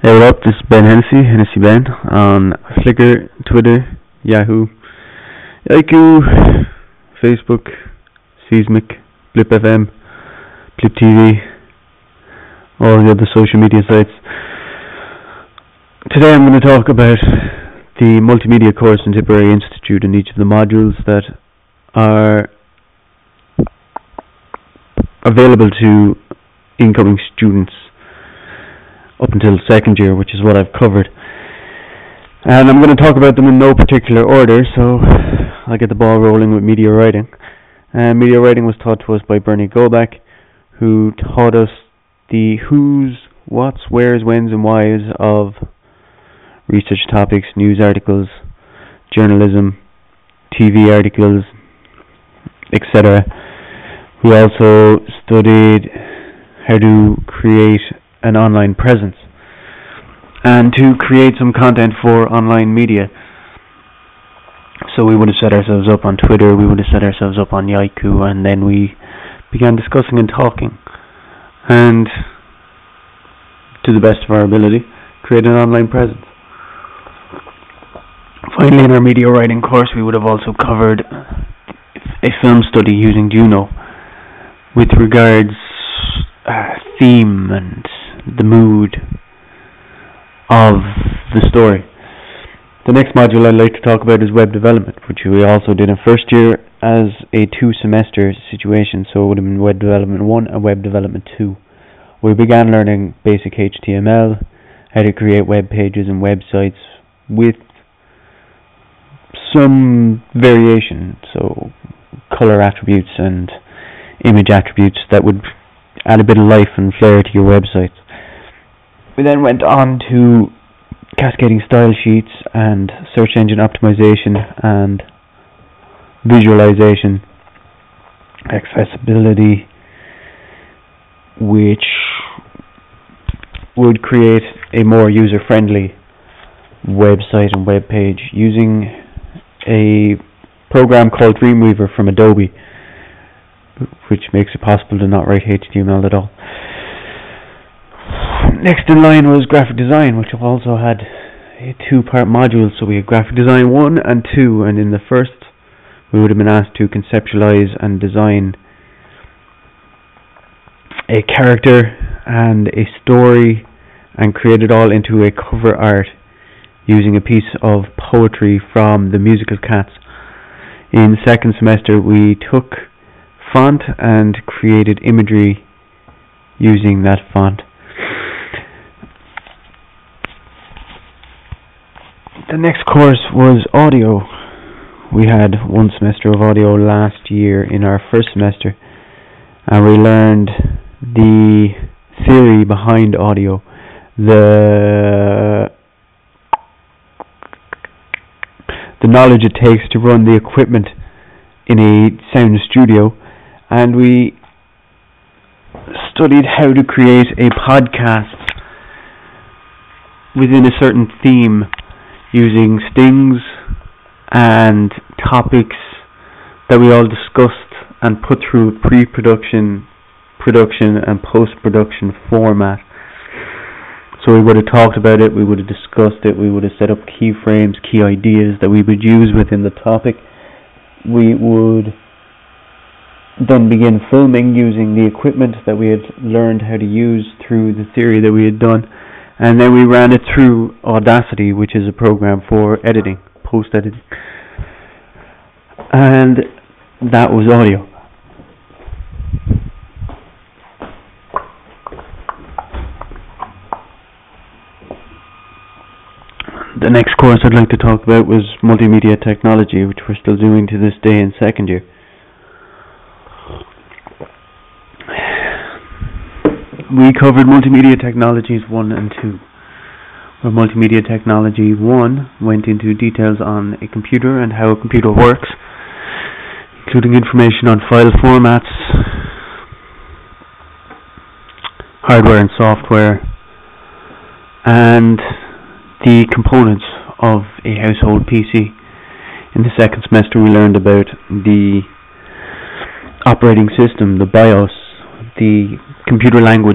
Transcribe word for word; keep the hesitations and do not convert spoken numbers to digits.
Hey, what up? This is Ben Hennessy, Hennessy Ben, on Flickr, Twitter, Yahoo, Yahoo, Facebook, Seismic, Blip F M, Blip T V, all the other social media sites. Today I'm going to talk about the multimedia course in Tipperary Institute and each of the modules that are available to incoming students up until second year, which is what I've covered. And I'm going to talk about them in no particular order, so I'll get the ball rolling with media writing. And media writing was taught to us by Bernie Goldbach, who taught us the who's, what's, where's, when's, and why's of research topics, news articles, journalism, T V articles, et cetera. We also studied how to create an online presence and to create some content for online media. So we would have set ourselves up on Twitter, we would have set ourselves up on Yahoo, and then we began discussing and talking, and to the best of our ability, create an online presence. Finally, in our media writing course, we would have also covered a film study using Juno with regards uh, theme and the mood of the story. The next module I'd like to talk about is web development, which we also did in first year as a two-semester situation, so it would have been web development one and web development two. We began learning basic H T M L, how to create web pages and websites with some variation, so color attributes and image attributes that would add a bit of life and flair to your websites. We then went on to cascading style sheets and search engine optimization and visualization, accessibility, which would create a more user-friendly website and web page using a program called Dreamweaver from Adobe, which makes it possible to not write H T M L at all. Next in line was graphic design, which also had a two-part module. So we had graphic design one and two, and in the first we would have been asked to conceptualize and design a character and a story and create it all into a cover art using a piece of poetry from the musical Cats. In the second semester we took font and created imagery using that font. The next course was audio. We had one semester of audio last year in our first semester, and we learned the theory behind audio, the the knowledge it takes to run the equipment in a sound studio, and we studied how to create a podcast within a certain theme using stings and topics that we all discussed and put through a pre-production, production and post-production format. So we would have talked about it, we would have discussed it, we would have set up keyframes, key ideas that we would use within the topic. We would then begin filming using the equipment that we had learned how to use through the theory that we had done, and then we ran it through Audacity, which is a program for editing, post-editing, and that was audio. The next course I'd like to talk about was multimedia technology, which we're still doing to this day in second year. We covered multimedia technologies one and two, where multimedia technology one went into details on a computer and how a computer works, including information on file formats, hardware and software, and the components of a household P C. In the second semester we learned about the operating system, the BIOS, the computer language